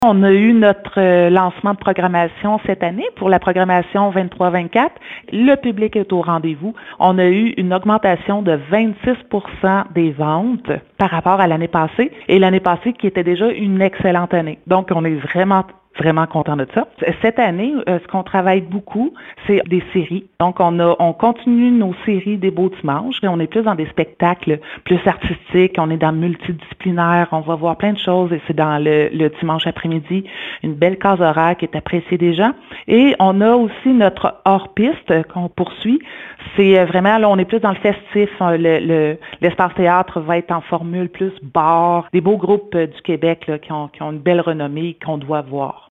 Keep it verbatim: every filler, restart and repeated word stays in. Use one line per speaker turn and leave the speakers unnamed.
On a eu notre euh, lancement de programmation cette année pour la programmation vingt-trois vingt-quatre. Le public est au rendez-vous. On a eu une augmentation de vingt-six pour cent des ventes par rapport à l'année passée et l'année passée qui était déjà une excellente année. Donc, on est vraiment vraiment content de ça. Cette année, euh, ce qu'on travaille beaucoup, c'est des séries. Donc, on a, on continue nos séries des Beaux Dimanches. Et on est plus dans des spectacles plus artistiques. On est dans multidisciplinaire. On va voir plein de choses. Et c'est dans le, le dimanche après-midi, une belle case horaire qui est appréciée des gens. Et on a aussi notre hors-piste qu'on poursuit. C'est vraiment, là, on est plus dans le festif. Le, le, l'espace théâtre va être en formule plus bar. Des beaux groupes du Québec là, qui, ont, qui ont une belle renommée qu'on doit voir.